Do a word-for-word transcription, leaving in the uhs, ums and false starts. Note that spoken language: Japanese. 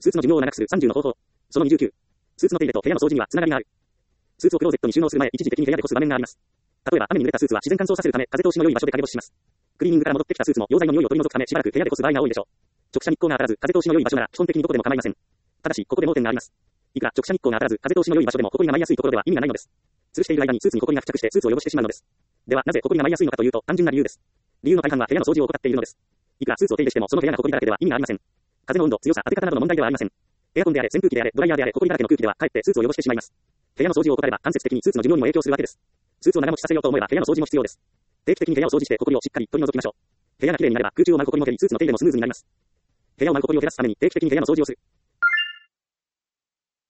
スーツの寿命を長くするさんじゅうの方法。そのにじゅうきゅう。スーツの手入れと部屋の掃除にはつながりがある。スーツをクローゼットに収納する前、一時的に部屋で干す場面があります。例えば、雨に濡れたスーツは自然乾燥させるため、風通しの良い場所で陰干しします。クリーニングから戻ってきたスーツも溶剤の匂いを取り除くため、しばらく部屋で干す場合が多いでしょう。直射日光が当たらず、風通しの良い場所なら、基本的にどこでも構いません。ただし、ここで盲点があります。いくら直射日光が当たらず、風通しの良い場所でも、埃が舞いやすいところでは意味がないのです。吊るしている間にスーツに埃が付着してスーツを汚してしまうのです。では、なぜ埃が舞いやすいのかというと、単純な理由です。理由の大半は部屋の掃除を怠っているのです。いくらスーツを手入れしても、その部屋が埃だらけでは意味がありません。風の温度、強さ、当て方などの問題ではありません。エアコンであれ、扇風機であれ、ドライヤーであれ、埃だらけの空気では、かえってスーツを汚してしまいます。部屋の掃除を怠れば、間接的にスーツの寿命にも影響するわけです。スーツを長持ちさせようと思えば、部屋の掃除も必要です。定期的に部屋を掃除して、埃をしっかり取り除きましょう。部屋がきれいになれば、空中を舞う埃も減り、スーツの手入れもスムーズになります。部屋を舞う埃を減らすために、定期的に部屋の掃除をする。